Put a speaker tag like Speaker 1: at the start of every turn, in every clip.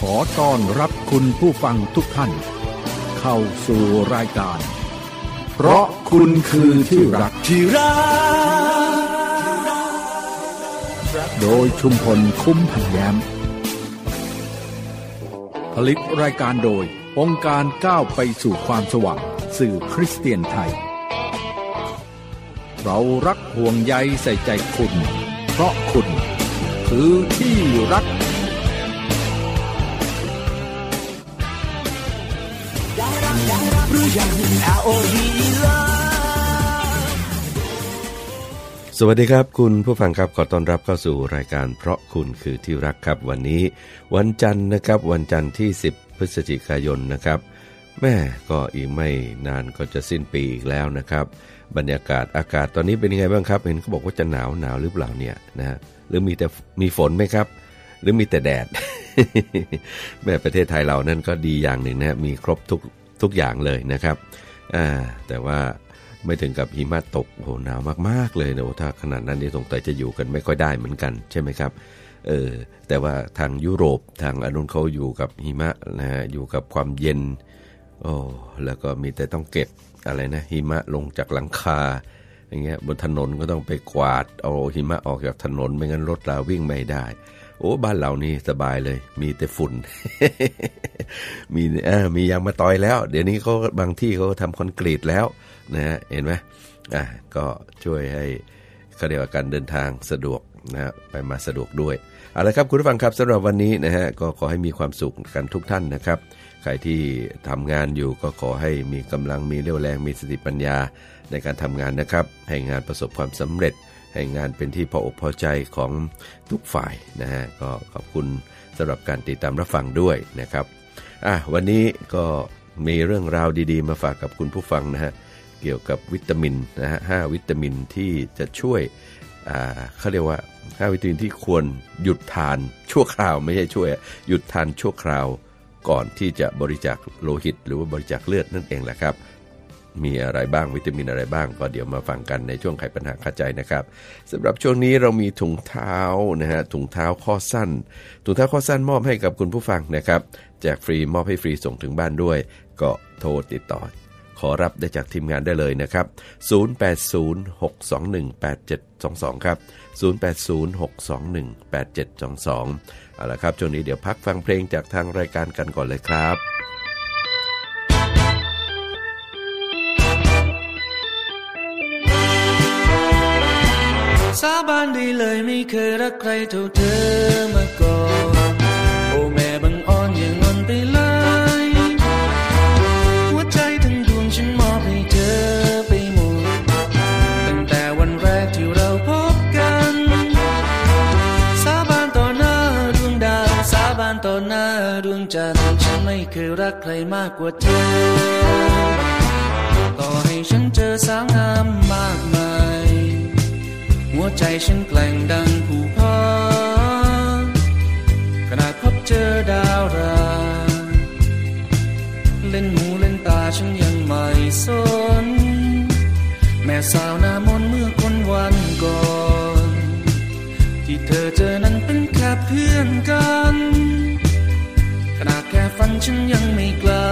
Speaker 1: อต้อนรับคุณผู้ฟังทุกท่านเข้าสู่รายการเพราะคุณคือที่รักโดยชุมพลคุ้มพันแย้มผลิตรายการโดยองค์การก้าวไปสู่ความสว่างสื่อคริสเตียนไทยเรารักห่วงใยใส่ใจคุณเพราะคุณคือที่รัก
Speaker 2: สวัสดีครับคุณผู้ฟังครับขอต้อนรับเข้าสู่รายการเพราะคุณคือที่รักครับวันนี้วันจันทร์นะครับวันจันทร์ที่10พฤศจิกายนนะครับแม่ก็อีกไม่นานก็จะสิ้นปีอีกแล้วนะครับบรรยากาศอากาศตอนนี้เป็นยังไงบ้างครับเห็นเขาบอกว่าจะหนาวหรือเปล่าเนี่ยนะหรือมีฝนไหมครับหรือมีแต่แดด แม่ประเทศไทยเรานั่นก็ดีอย่างหนึ่งนะมีครบทุกอย่างเลยนะครับแต่ว่าไม่ถึงกับหิมะตกโหหนาวมากๆเลยนะถ้าขนาดนั้นนี่สงสัยจะอยู่กันไม่ค่อยได้เหมือนกันใช่ไหมครับแต่ว่าทางยุโรปทางอนุนเขาอยู่กับหิมะนะฮะอยู่กับความเย็นแล้วก็มีแต่ต้องเก็บอะไรนะหิมะลงจากหลังคาอย่างเงี้ยบนถนนก็ต้องไปกวาดเอาหิมะออกจากถนนไม่งั้นรถเราวิ่งไม่ได้โอ้บ้านเรานี่สบายเลยมีแต่ฝุ่น มียางมะตอยแล้วเดี๋ยวนี้เขาบางที่เขาทำคอนกรีตแล้วนะฮะเห็นไหมก็ช่วยให้เขาเรียกว่าการเดินทางสะดวกนะไปมาสะดวกด้วยเอาละครับคุณผู้ฟังครับสำหรับวันนี้นะฮะก็ขอให้มีความสุขกันทุกท่านนะครับใครที่ทำงานอยู่ก็ขอให้มีกำลังมีเรี่ยวแรงมีสติปัญญาในการทำงานนะครับให้งานประสบความสำเร็จให้งานเป็นที่พออกพอใจของทุกฝ่ายนะฮะก็ขอบคุณสำหรับการติดตามรับฟังด้วยนะครับวันนี้ก็มีเรื่องราวดีๆมาฝากกับคุณผู้ฟังนะฮะเกี่ยวกับวิตามินนะฮะ5วิตามินที่จะช่วยเขาเรียกว่า5วิตามินที่ควรหยุดทานชั่วคราวไม่ใช่ช่วยหยุดทานชั่วคราวก่อนที่จะบริจาคโลหิตหรือว่าบริจาคเลือดนั่นเองแหละครับมีอะไรบ้างวิตามินอะไรบ้างก็เดี๋ยวมาฟังกันในช่วงไขปัญหาคาใจนะครับสำหรับช่วงนี้เรามีถุงเท้านะฮะถุงเท้าข้อสั้นมอบให้กับคุณผู้ฟังนะครับแจกฟรีมอบให้ฟรีส่งถึงบ้านด้วยก็โทรติดต่อขอรับได้จากทีมงานได้เลยนะครับ0806218722ครับ0806218722เอาล่ะครับช่วงนี้เดี๋ยวพักฟังเพลงจากทางรายการกันก่อนเลยครับ
Speaker 3: สาบานได้เลยไม่เคยรักใครเท่าเธอมาก่อนโอ้แม่บังอ่อนอย่างงอนไปเลยหัวใจทั้งดวงฉันมอบให้เธอไปหมดตั้งแต่วันแรกที่เราพบกันสาบานต่อหน้าดวงดาวสาบานต่อหน้าดวงจันทร์ฉันไม่เคยรักใครมากกว่าเธอต่อให้ฉันเจอสาวงามมากมายหัวใจฉันแกล่งดังภูผาขนาดพบเจอดาวราเล่นหูเล่นตาฉันยังไม่สนแม่สาวหน้ามนต์เมื่อคนวันก่อนที่เธอเจอนั้นเป็นแค่เพื่อนกันขนาดแค่ฝันฉันยังไม่กล้า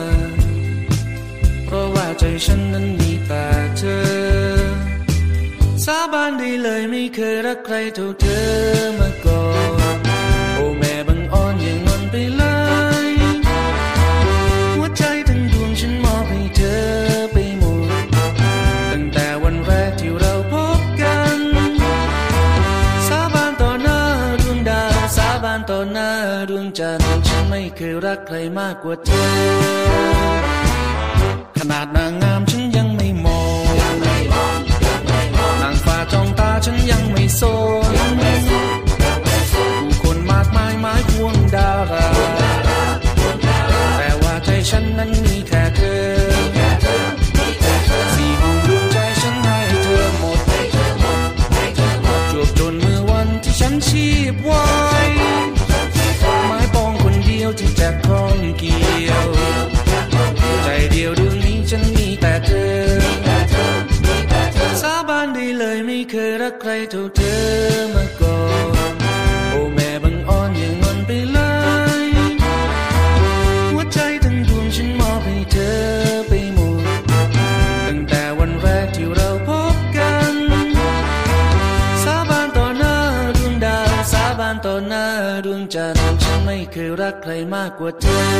Speaker 3: เพราะว่าใจฉันนั้นมีแต่เธอสาบานได้เลยไม่เคยรักใครเท่าเธอมาก่อนโอ้แม่บังอ่อนอย่างงอนไปเลยหัวใจทั้งดวงฉันมอบให้เธอไปหมดตั้งแต่วันแรกที่เราพบกันสาบานต่อหน้าดวงดาวสาบานต่อหน้าดวงจันทร์ฉันไม่เคยรักใครมากกว่าเธอขนาดนางงามฉันยังไม่มองจ้องตาฉันยังไม่โซนผู้คนมากมายหมายพวงดาราแต่ว่าใจฉันนั้นมีแค่เธอสี่ห้องดวงใจฉันให้เธอหมดจวบจนเมื่อวันที่ฉันชีพไว้ไม้ปองคนเดียวที่จะคล้องเกี่ยวใจเดียวดวงนี้ฉันมีแต่เธอสาบานได้เลยไม่เคยรักใครเท่าเธอมาก่อนโอ้แม่บังอ่อนอย่างงอนไปเลยเคยรักใครมากกว่าเธอ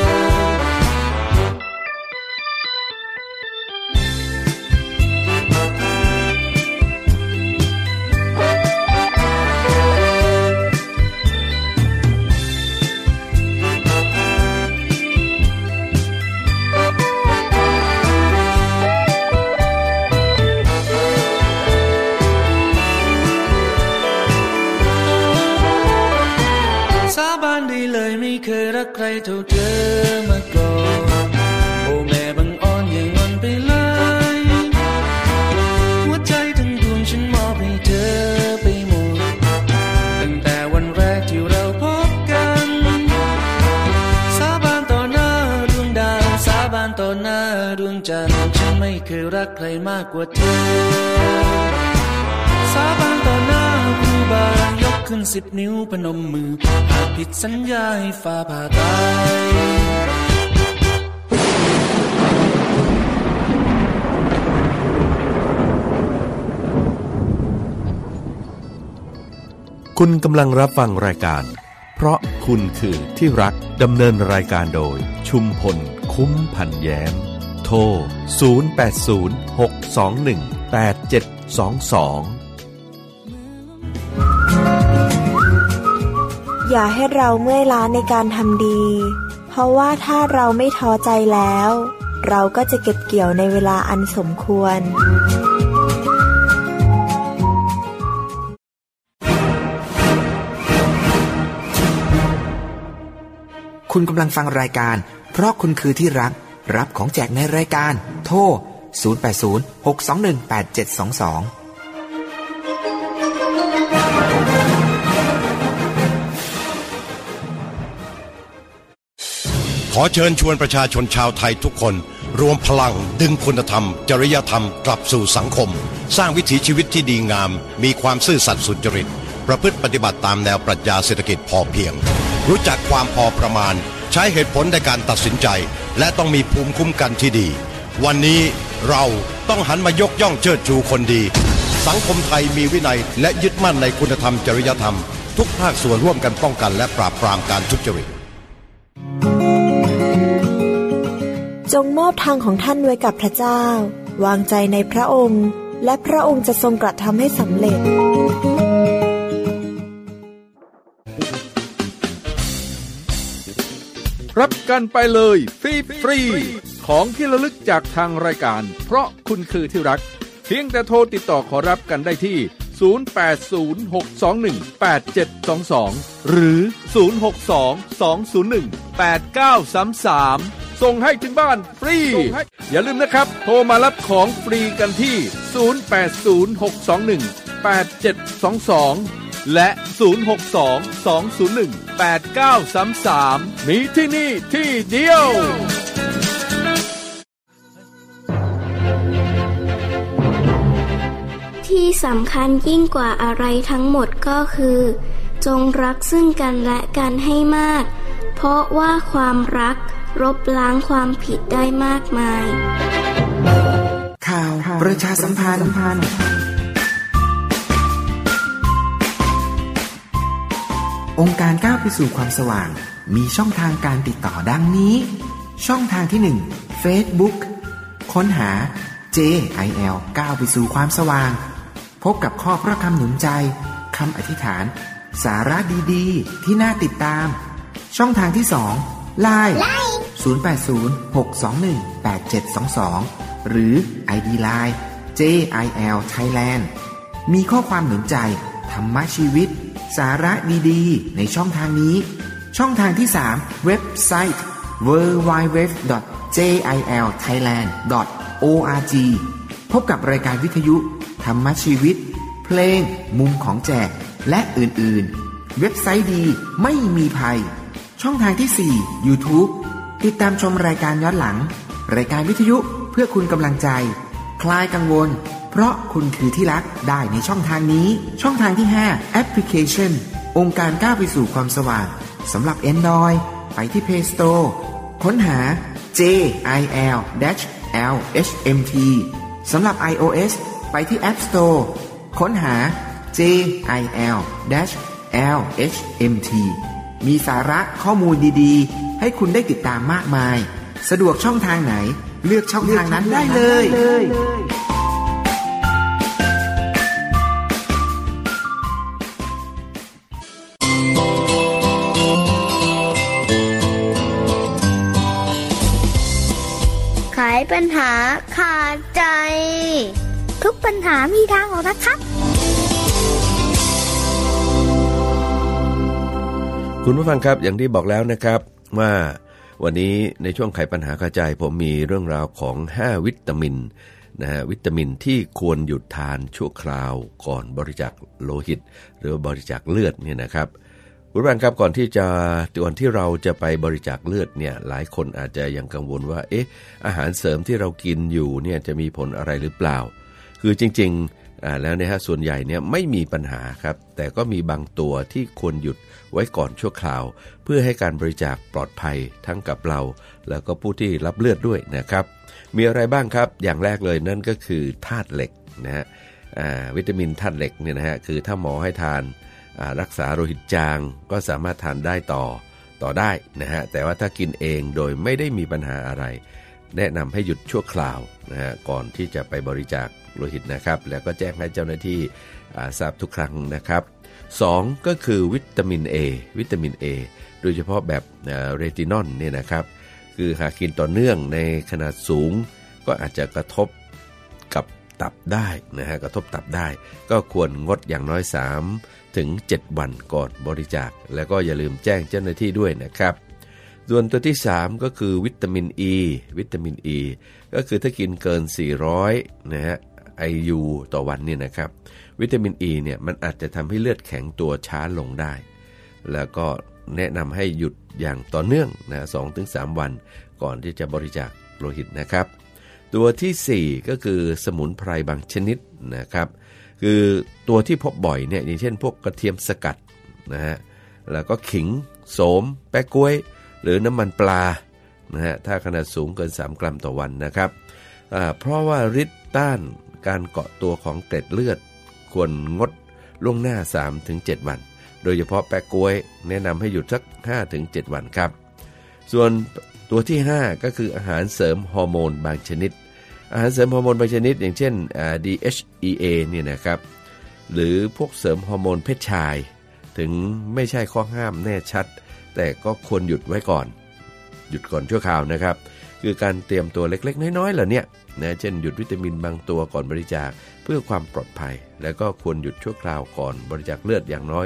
Speaker 3: ไม่เคยรักใครเท่าเธอมาก่อนโอ้แม่บังอ่อนอย่างอ่อนไปเลยหัวใจทั้งดวงฉันมอบให้เธอไปหมดตั้งแต่วันแรกที่เราพบกันสาบานต่อหน้าดวงดาวสาบานต่อหน้าดวงจันทร์ฉันไม่เคยรักใครมากกว่าเธอสาบานต่อหน้าครูบายกขึ้น10 นิ้วพนมมือหากผิดสัญญาให้ฟ้าผ่าตาย
Speaker 2: คุณกำลังรับฟังรายการเพราะคุณคือที่รักดำเนินรายการโดยชุมพลคุ้มพันแย้มโทร0806218722
Speaker 4: อย่าให้เราเมื่อยล้าในการทำดีเพราะว่าถ้าเราไม่ท้อใจแล้วเราก็จะเก็บเกี่ยวในเวลาอันสมควร
Speaker 5: คุณกำลังฟังรายการเพราะคุณคือที่รักรับของแจกในรายการโทร0806218722
Speaker 6: ขอเชิญชวนประชาชนชาวไทยทุกคนรวมพลังดึงคุณธรรมจริยธรรมกลับสู่สังคมสร้างวิถีชีวิตที่ดีงามมีความซื่อสัตย์สุจริตประพฤติปฏิบัติตามแนวปรัชญาเศรษฐกิจพอเพียงรู้จักความพอประมาณใช้เหตุผลในการตัดสินใจและต้องมีภูมิคุ้มกันที่ดีวันนี้เราต้องหันมายกย่องเชิดชูคนดีสังคมไทยมีวินัยและยึดมั่นในคุณธรรมจริยธรรมทุกภาคส่วนร่วมกันป้องกันและปราบปรามการทุจริต
Speaker 4: จงมอบทางของท่านไว้กับพระเจ้าวางใจในพระองค์และพระองค์จะทรงกระทำให้สำเร็จ
Speaker 1: รับกันไปเลยฟรีของที่ระลึกจากทางรายการเพราะคุณคือที่รักเพียงแต่โทรติดต่อขอรับกันได้ที่0806218722หรือ0622018933ส่งให้ถึงบ้านฟรีอย่าลืมนะครับโทรมารับของฟรีกันที่0806218722และ0622018933มีที่นี่ที่เดียว
Speaker 7: ที่สำคัญยิ่งกว่าอะไรทั้งหมดก็คือจงรักซึ่งกันและกันให้มากเพราะว่าความรักลบล้างความผิดได้มากมาย
Speaker 5: ข่าวประชาสัมพันธ์องค์การก้าวไปสู่ความสว่างมีช่องทางการติดต่อดังนี้ช่องทางที่ 1 Facebook ค้นหา JIL ก้าวไปสู่ความสว่างพบกับข้อพระคำหนุนใจคำอธิษฐานสาระดีๆที่น่าติดตามช่องทางที่ 2 LINE 0806218722หรือ ID LINE JIL Thailand มีข้อความหนุนใจธรรมะชีวิตสาระดีๆในช่องทางนี้ช่องทางที่ 3 เว็บไซต์ www.jilthailand.org พบกับรายการวิทยุธรรมะชีวิตเพลงมุมของแจกและอื่นๆเว็บไซต์ดีไม่มีภัยช่องทางที่ 4 YouTube ติดตามชมรายการย้อนหลังรายการวิทยุเพื่อคุณกำลังใจคลายกังวลเพราะคุณคือที่รักได้ในช่องทางนี้ช่องทางที่ 5 แอปพลิเคชันองค์การก้าวไปสู่ความสว่างสำหรับ Android ไปที่ Play Store ค้นหา JIL-LHMT สำหรับ iOS ไปที่ App Store ค้นหา JIL-LHMT มีสาระข้อมูลดีๆให้คุณได้ติดตามมากมายสะดวกช่องทางไหนเลือกช่องทางนั้นได้เลย
Speaker 8: ไขปัญหาขาดใจทุกปัญหามีทางออกนะครับ
Speaker 2: คุณผู้ฟังครับอย่างที่บอกแล้วนะครับว่าวันนี้ในช่วงไขปัญหาขาดใจผมมีเรื่องราวของ5วิตามินนะฮะวิตามินที่ควรหยุดทานชั่วคราวก่อนบริจาคโลหิตหรือบริจาคเลือดเนี่ยนะครับคุณผู้ฟังครับก่อนที่เราจะไปบริจาคเลือดเนี่ยหลายคนอาจจะยังกังวลว่าอาหารเสริมที่เรากินอยู่เนี่ยจะมีผลอะไรหรือเปล่าคือจริงๆแล้วเนี่ยส่วนใหญ่เนี่ยไม่มีปัญหาครับแต่ก็มีบางตัวที่ควรหยุดไว้ก่อนชั่วคราวเพื่อให้การบริจาคปลอดภัยทั้งกับเราแล้วก็ผู้ที่รับเลือดด้วยนะครับมีอะไรบ้างครับอย่างแรกเลยนั่นก็คือธาตุเหล็กนะฮะวิตามินธาตุเหล็กเนี่ยนะฮะคือถ้าหมอให้ทานรักษาโลหิตจางก็สามารถทานได้ต่อได้นะฮะแต่ว่าถ้ากินเองโดยไม่ได้มีปัญหาอะไรแนะนำให้หยุดชั่วคราวนะฮะก่อนที่จะไปบริจาคโลหิตนะครับแล้วก็แจ้งให้เจ้าหน้าที่ทราบทุกครั้งนะครับ2ก็คือวิตามิน A วิตามิน A โดยเฉพาะแบบเรตินอลเนี่ยนะครับคือหากกินต่อเนื่องในขนาดสูงก็อาจจะกระทบกับตับได้นะฮะกระทบตับได้ก็ควรงดอย่างน้อย3 ถึง 7 วันก่อนบริจาคแล้วก็อย่าลืมแจ้งเจ้าหน้าที่ด้วยนะครับส่วนตัวที่3ก็คือวิตามิน E วิตามิน E ก็คือถ้ากินเกิน400นะฮะ IU ต่อวันเนี่ยนะครับวิตามิน E เนี่ยมันอาจจะทำให้เลือดแข็งตัวช้าลงได้แล้วก็แนะนำให้หยุดอย่างต่อเนื่องนะ 2-3 วันก่อนที่จะบริจาคโลหิตนะครับตัวที่4ก็คือสมุนไพรบางชนิดนะครับคือตัวที่พบบ่อยเนี่ยอย่างเช่นพวกกระเทียมสกัดนะฮะแล้วก็ขิงโสมแปะก๊วยหรือน้ำมันปลานะฮะถ้าขนาดสูงเกิน3 กรัมต่อวันนะครับเพราะว่าฤทธิ์ต้านการเกาะตัวของเกล็ดเลือดควรงดล่วงหน้า 3-7 วันโดยเฉพาะแปะก๊วยแนะนำให้หยุดสัก 5-7 วันครับส่วนตัวที่5ก็คืออาหารเสริมฮอร์โมนบางชนิดอาหารเสริมฮอร์โมนบางชนิดอย่างเช่นDHEA เนี่ยนะครับหรือพวกเสริมฮอร์โมนเพศชายถึงไม่ใช่ข้อห้ามแน่ชัดแต่ก็ควรหยุดไว้ก่อนหยุดก่อนชั่วคราวนะครับคือการเตรียมตัวเล็กๆน้อยๆเหล่านี้นะเช่นหยุดวิตามินบางตัวก่อนบริจาคเพื่อความปลอดภัยแล้วก็ควรหยุดชั่วคราวก่อนบริจาคเลือดอย่างน้อย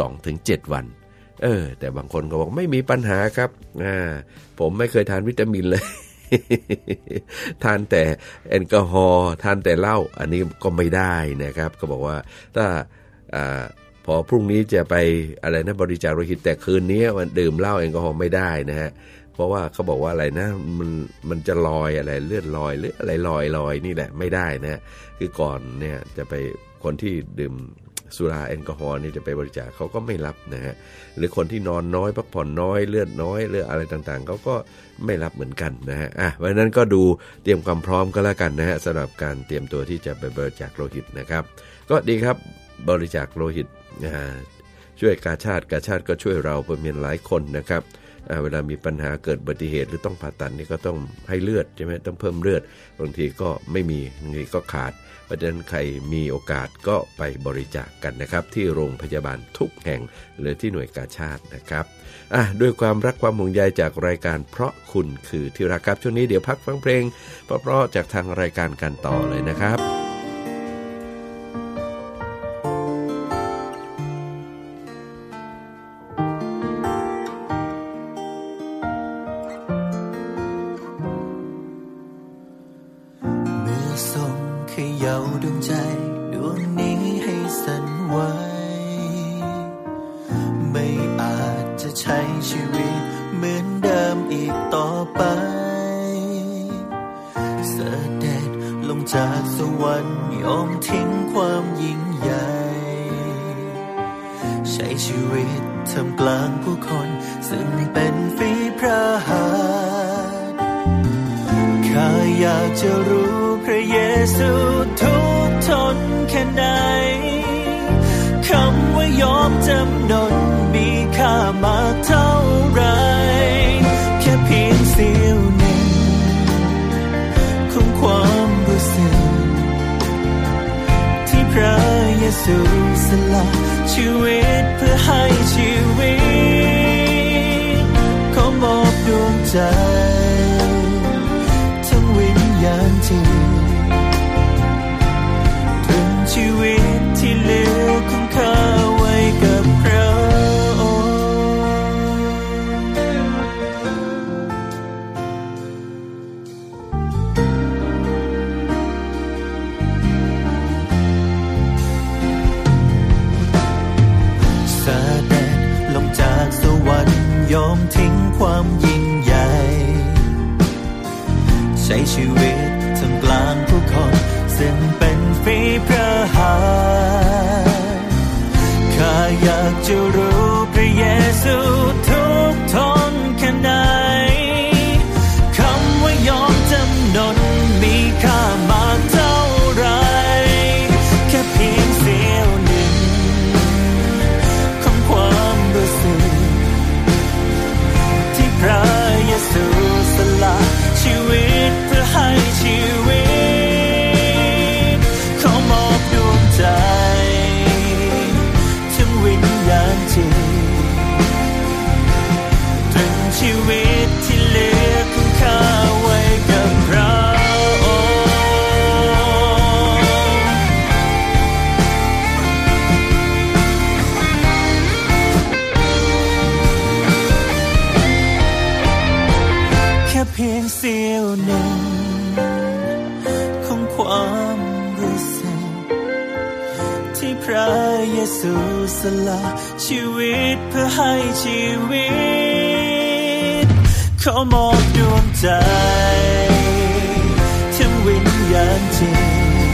Speaker 2: 2-7 วันแต่บางคนก็บอกไม่มีปัญหาครับผมไม่เคยทานวิตามินเลย ทานแต่แอลกอฮอล์ทานแต่เหล้าอันนี้ก็ไม่ได้นะครับก็บอกว่าถ้าพอพรุ่งนี้จะไปอะไรนะบริจาคโลหิตแต่คืนนี้มันดื่มเหล้าแอลกอฮอล์ไม่ได้นะฮะเพราะว่าเขาบอกว่าอะไรนะมันจะลอยอะไรเลือดลอยหรืออะไรลอยนี่แหละไม่ได้นะคือก่อนเนี่ยจะไปคนที่ดื่มสุราแอลกอฮอล์นี่จะไปบริจาคเขาก็ไม่รับนะฮะหรือคนที่นอนน้อยพักผ่อนน้อยเลือดน้อยเลือดอะไรต่างๆเขาก็ไม่รับเหมือนกันนะฮะเพราะนั้นก็ดูเตรียมความพร้อมก็แล้วกันนะฮะสำหรับการเตรียมตัวที่จะไปบริจาคโลหิตนะครับก็ดีครับบริจาคโลหิตช่วยกาชาติก็ช่วยเราเป็นหลายคนนะครับเวลามีปัญหาเกิดอุบัติเหตุหรือต้องผ่าตัดนี่ก็ต้องให้เลือดใช่ไหมต้องเพิ่มเลือดบางทีก็ไม่มีบางทีก็ขาดเพราะฉะนั้นใครมีโอกาสก็ไปบริจาคกันนะครับที่โรงพยาบาลทุกแห่งหรือที่หน่วยกาชาตินะครับด้วยความรักความห่วงใยจากรายการเพราะคุณคือที่รักครับช่วงนี้เดี๋ยวพักฟังเพลงเพราะๆจากทางรายการกันต่อเลยนะครับ
Speaker 3: ดวงใจดวงนี้ให้สั่นไหวไม่อาจจะใช้ชีวิตเหมือนเดิมอีกต่อไปเสด็จลงจากสวรรค์ยอมทิ้งความยิ่งใหญ่ใช้ชีวิตท่ามกลางผู้คนซึ่งเป็นฝีพระหัตถ์ข้าอยากจะรู้พระเยซูทุกทนแค่ไหนคำว่ายอมจำนนมีค่าามากเท่าไรแค่เพียงเสี้ยวหนึ่งของความรู้สึกที่พระเยซูสละชีวิตเพื่อให้ชีวิตขอมอบดวงใจทั้งวิญญาณจริงถึงชีวิตที่เหลือของข้าไว้กับพระองค์เสด็จลงจากสวรรค์ยอมทิ้งความยิ่งใหญ่ใช้ชีวิตท่ามกลางผู้คนซึ่งเป็นฝีพระหัตถ์ข้าอยากจะรู้พระเยซูทุกทนแค่ไหนคำว่ายอมจำนนมีค่ามากเท่าไรแค่เพียงเสี้ยวหนึ่งของความรู้สึกที่พระเยซูสละชีวิตเพื่อให้ชีวิตขอมอบดวงใจทั้งวิญญาณจริงตรึงชีวิตที่เหลือของข้าไว้กับพระองค์แค่เพียงเสี้ยวหนึ่งของความรู้สึกที่พระเยซูสละชีวิตเพื่อให้ชีวิตขอมอบดวงใจทั้งวิญญาณจริง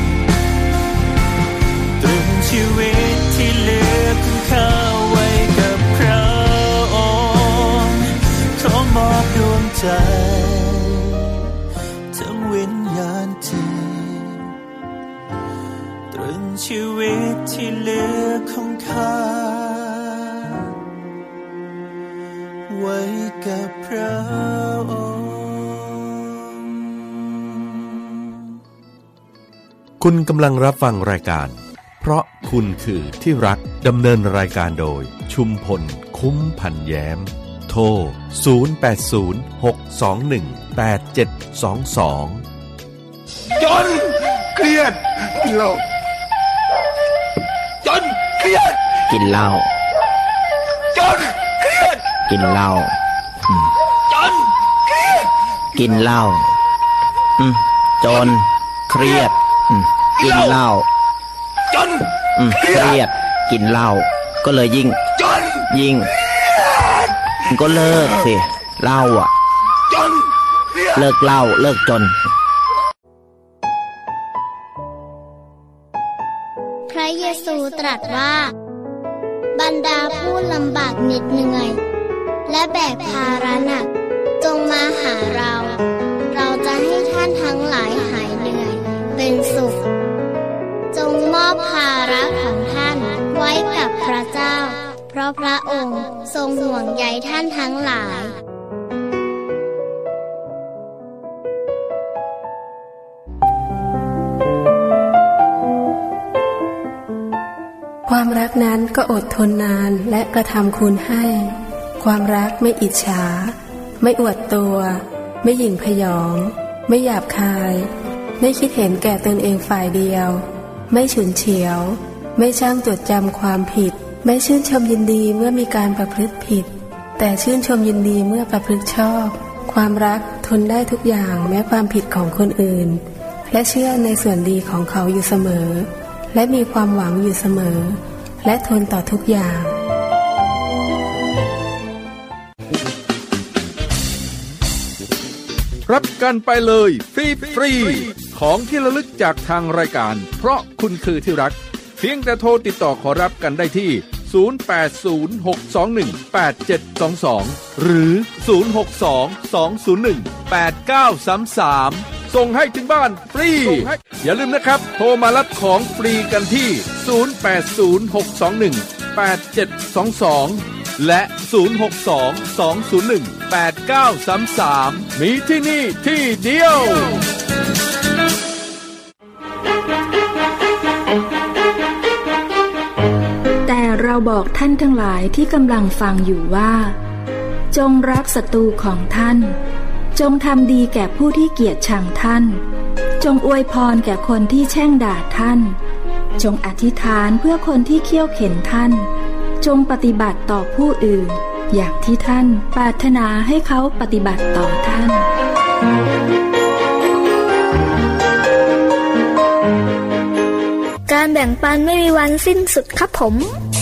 Speaker 3: ตรึงชีวิตที่เหลือของข้าไว้กับพระองค์ขอมอบดวงใจทั้งวิญญาณจริงตรึงชีวิตที่เหลือของข้าไว้กับพระองค์
Speaker 2: คุณกำลังรับฟังรายการเพราะคุณคือที่รักดำเนินรายการโดยชุมพลคุ้มพันแย้มโทร0806218722
Speaker 9: จนเครียดกินเหล้าจนเครียดกินเหล้าจนเครียดกินเหล้าจนเครียดกินเหล้าจนเครียดกินเหล้าจนเครียดกินเหล้าก็เลยยิ่งก็เลิกสิเหล้าอ่ะเลิกเหล้าเลิกจน
Speaker 8: พระเยซูตรัสว่าบรรดาผู้ลำบากเหน็ดเหนื่อยและแบกภาระหนักจงมาหาเราจะให้ท่านทั้งหลายหายเหนื่อยเป็นสุขจงมอบภาระของท่านไว้กับพระเจ้าเพราะพระองค์ทรงห่วงใยท่านทั้งหลาย
Speaker 10: ความรักนั้นก็อดทนนานและกระทำคุณให้ความรักไม่อิจฉาไม่อวดตัวไม่หยิ่งพยองไม่หยาบคายไม่คิดเห็นแก่ตนเองฝ่ายเดียวไม่ฉุนเฉียวไม่ช่างจดจำความผิดไม่ชื่นชมยินดีเมื่อมีการประพฤติผิดแต่ชื่นชมยินดีเมื่อประพฤติชอบความรักทนได้ทุกอย่างแม้ความผิดของคนอื่นและเชื่อในส่วนดีของเขาอยู่เสมอและมีความหวังอยู่เสมอและทนต่อทุกอย่าง
Speaker 1: รับกันไปเลยฟรีของที่ระลึกจากทางรายการเพราะคุณคือที่รักเพียงแต่โทรติดต่อขอรับกันได้ที่0806218722หรือ0622018933ส่งให้ถึงบ้านฟรีอย่าลืมนะครับโทรมารับของฟรีกันที่0806218722 และ 062-201-8933 มีที่นี่ที่เดียว
Speaker 11: แต่เราบอกท่านทั้งหลายที่กำลังฟังอยู่ว่าจงรักศัตรูของท่านจงทำดีแก่ผู้ที่เกลียดชังท่านจงอวยพรแก่คนที่แช่งด่าท่านจงอธิษฐานเพื่อคนที่เคี่ยวเข็นท่านจงปฏิบัติต่อผู้อื่นอย่างที่ท่านปรารถนาให้เขาปฏิบัติต่อท่าน
Speaker 8: การแบ่งปันไม่มีวันสิ้นสุดครับผม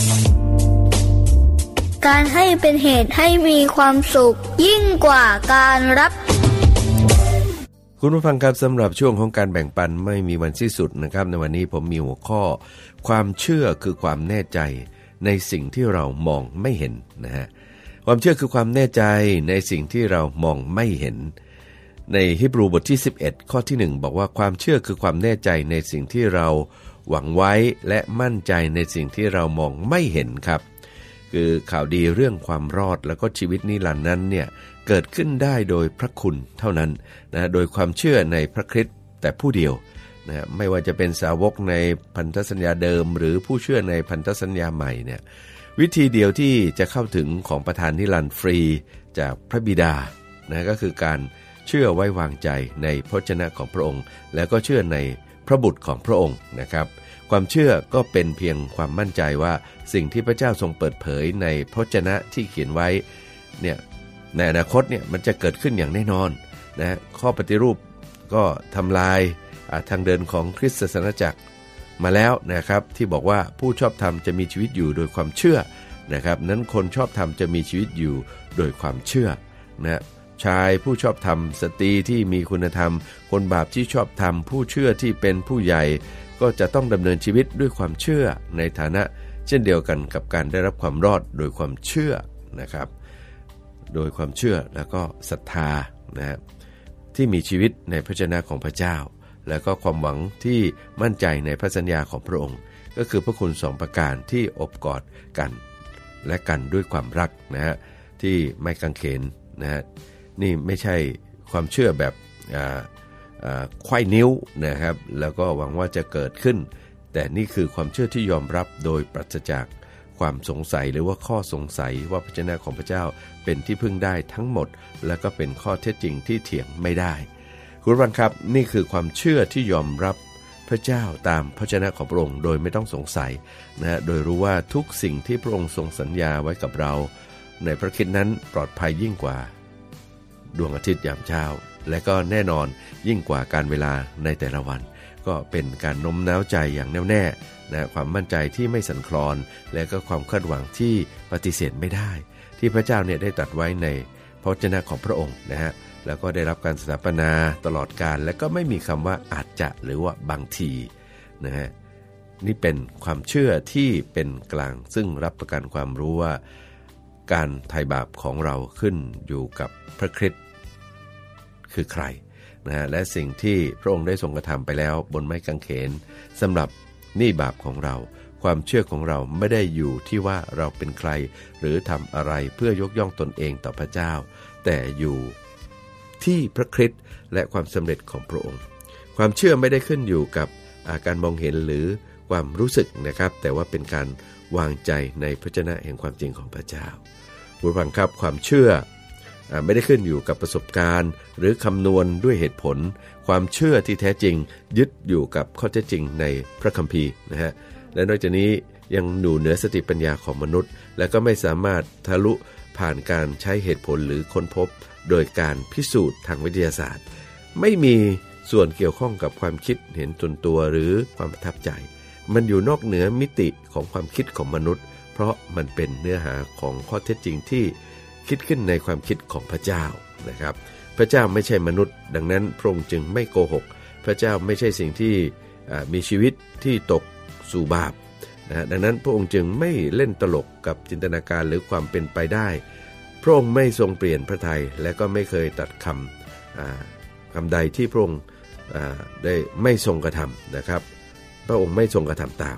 Speaker 8: การให้เป็นเหตุให้มีความสุขยิ่งกว่าการรับ
Speaker 2: คุณผู้ฟังครับสำหรับช่วงของการแบ่งปันไม่มีวันสิ้นสุดนะครับในวันนี้ผมมีหัวข้อความเชื่อคือความแน่ใจในสิ่งที่เรามองไม่เห็นนะฮะความเชื่อคือความแน่ใจในสิ่งที่เรามองไม่เห็นในฮีบรูบทที่11ข้อที่1บอกว่าความเชื่อคือความแน่ใจในสิ่งที่เราหวังไว้และมั่นใจในสิ่งที่เรามองไม่เห็นครับคือข่าวดีเรื่องความรอดแล้วก็ชีวิตนิรันดร์นั้นเนี่ยเกิดขึ้นได้โดยพระคุณเท่านั้นนะโดยความเชื่อในพระคริสต์แต่ผู้เดียวนะไม่ว่าจะเป็นสาวกในพันธสัญญาเดิมหรือผู้เชื่อในพันธสัญญาใหม่เนี่ยวิธีเดียวที่จะเข้าถึงของประทานนิรันดร์ฟรีจากพระบิดานะก็คือการเชื่อไว้วางใจในพระวจนะของพระองค์แล้วก็เชื่อในพระบุตรของพระองค์นะครับความเชื่อก็เป็นเพียงความมั่นใจว่าสิ่งที่พระเจ้าทรงเปิดเผยในพระวจนะที่เขียนไว้เนี่ยในอนาคตเนี่ยมันจะเกิดขึ้นอย่างแน่นอนนะข้อปฏิรูปก็ทำลายทางเดินของคริสตศาสนาจักรมาแล้วนะครับที่บอกว่าผู้ชอบธรรมจะมีชีวิตอยู่โดยความเชื่อนะครับนั้นคนชอบธรรมจะมีชีวิตอยู่โดยความเชื่อนะชายผู้ชอบธรรมสตรีที่มีคุณธรรมคนบาปที่ชอบธรรมผู้เชื่อที่เป็นผู้ใหญ่ก็จะต้องดำเนินชีวิตด้วยความเชื่อในฐานะเช่นเดียวกันกับการได้รับความรอดโดยความเชื่อนะครับโดยความเชื่อแล้วก็ศรัทธานะที่มีชีวิตในพระวจนะของพระเจ้าแล้วก็ความหวังที่มั่นใจในพระสัญญาของพระองค์ก็คือพระคุณ2ประการที่อบกอดกันและกันด้วยความรักนะฮะที่ไม่กังเขนนะฮะนี่ไม่ใช่ความเชื่อแบบไขว้นิ้วนะครับแล้วก็หวังว่าจะเกิดขึ้นแต่นี่คือความเชื่อที่ยอมรับโดยปราศจากความสงสัยหรือว่าข้อสงสัยว่าพระวจนะของพระเจ้าเป็นที่พึ่งได้ทั้งหมดและก็เป็นข้อเท็จจริงที่เถียงไม่ได้คุณผู้ฟังครับนี่คือความเชื่อที่ยอมรับพระเจ้าตามพระวจนะของพระองค์โดยไม่ต้องสงสัยนะโดยรู้ว่าทุกสิ่งที่พระองค์ทรงสัญญาไว้กับเราในพระคริสต์นั้นปลอดภัยยิ่งกว่าดวงอาทิตย์ยามเช้าและก็แน่นอนยิ่งกว่าการเวลาในแต่ละวันก็เป็นการโน้มน้าวใจอย่างแน่วแน่นะความมั่นใจที่ไม่สั่นคลอนและก็ความคาดหวังที่ปฏิเสธไม่ได้ที่พระเจ้าเนี่ยได้ตรัสไว้ในพระวจนะของพระองค์นะฮะแล้วก็ได้รับการสถาปนาตลอดกาลและก็ไม่มีคำว่าอาจจะหรือว่าบางทีนะฮะนี่เป็นความเชื่อที่เป็นกลางซึ่งรับประกันความรู้ว่าการไถ่บาปของเราขึ้นอยู่กับพระคริสต์คือใครนะและสิ่งที่พระองค์ได้ทรงกระทำไปแล้วบนไม้กางเขนสำหรับหนี้บาปของเราความเชื่อของเราไม่ได้อยู่ที่ว่าเราเป็นใครหรือทำอะไรเพื่อยกย่องตนเองต่อพระเจ้าแต่อยู่ที่พระคริสต์และความสำเร็จของพระองค์ความเชื่อไม่ได้ขึ้นอยู่กับการมองเห็นหรือความรู้สึกนะครับแต่ว่าเป็นการวางใจในพระวจนะแห่งความจริงของพระเจ้าผู้ฟังครับความเชื่อไม่ได้ขึ้นอยู่กับประสบการณ์หรือคำนวณด้วยเหตุผลความเชื่อที่แท้จริงยึดอยู่กับข้อเท็จจริงในพระคัมภีร์นะฮะและนอกจากนี้ยังอยู่เหนือสติปัญญาของมนุษย์และก็ไม่สามารถทะลุผ่านการใช้เหตุผลหรือค้นพบโดยการพิสูจน์ทางวิทยาศาสตร์ไม่มีส่วนเกี่ยวข้องกับความคิดเห็นส่วนตัวหรือความประทับใจมันอยู่นอกเหนือมิติของความคิดของมนุษย์เพราะมันเป็นเนื้อหาของข้อเท็จจริงที่คิดขึ้นในความคิดของพระเจ้านะครับพระเจ้าไม่ใช่มนุษย์ดังนั้นพระองค์จึงไม่โกหกพระเจ้าไม่ใช่สิ่งที่มีชีวิตที่ตกสู่บาปนะดังนั้นพระองค์จึงไม่เล่นตลกกับจินตนาการหรือความเป็นไปได้พระองค์ไม่ทรงเปลี่ยนพระทัยและก็ไม่เคยตัดคำใดที่พระองค์ได้ไม่ทรงกระทำนะครับพระองค์ไม่ทรงกระทำตาม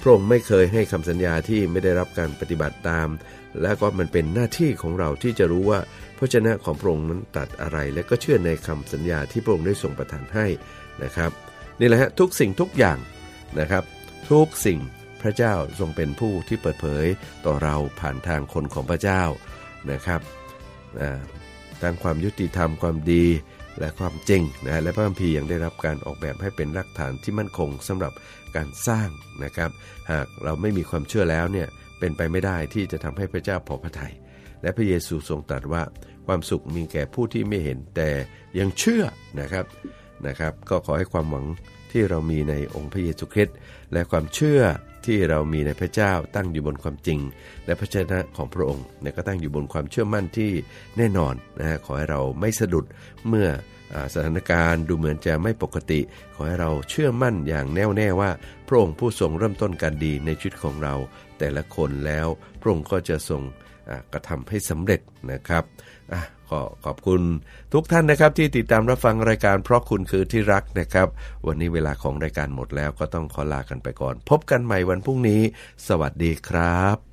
Speaker 2: พระองค์ไม่เคยให้คำสัญญาที่ไม่ได้รับการปฏิบัติตามและก็มันเป็นหน้าที่ของเราที่จะรู้ว่าพระวจนะของพระองค์นั้นตรัสอะไรและก็เชื่อในคำสัญญาที่พระองค์ได้ทรงประทานให้นะครับนี่แหละฮะทุกสิ่งทุกอย่างนะครับทุกสิ่งพระเจ้าทรงเป็นผู้ที่เปิดเผยต่อเราผ่านทางคนของพระเจ้านะครับทางความยุติธรรมความดีและความจริงนะและพระคัมภีร์ยังได้รับการออกแบบให้เป็นรากฐานที่มั่นคงสำหรับการสร้างนะครับหากเราไม่มีความเชื่อแล้วเนี่ยเป็นไปไม่ได้ที่จะทำให้พระเจ้าพอพระทัยและพระเยซูทรงตรัสว่าความสุขมีแก่ผู้ที่ไม่เห็นแต่ยังเชื่อนะครับก็ขอให้ความหวังที่เรามีในองค์พระเยซูคริสต์และความเชื่อที่เรามีในพระเจ้าตั้งอยู่บนความจริงและพระชนะของพระองค์ก็ตั้งอยู่บนความเชื่อมั่นที่แน่นอนนะขอให้เราไม่สะดุดเมื่อสถานการณ์ดูเหมือนจะไม่ปกติขอให้เราเชื่อมั่นอย่างแน่วแน่ว่าพระองค์ผู้ทรงเริ่มต้นการดีในชีวิตของเราแต่ละคนแล้วพระองค์ก็จะทรงกระทำให้สำเร็จนะครับขอบคุณทุกท่านนะครับที่ติดตามรับฟังรายการเพราะคุณคือที่รักนะครับวันนี้เวลาของรายการหมดแล้วก็ต้องขอลากันไปก่อนพบกันใหม่วันพรุ่งนี้สวัสดีครับ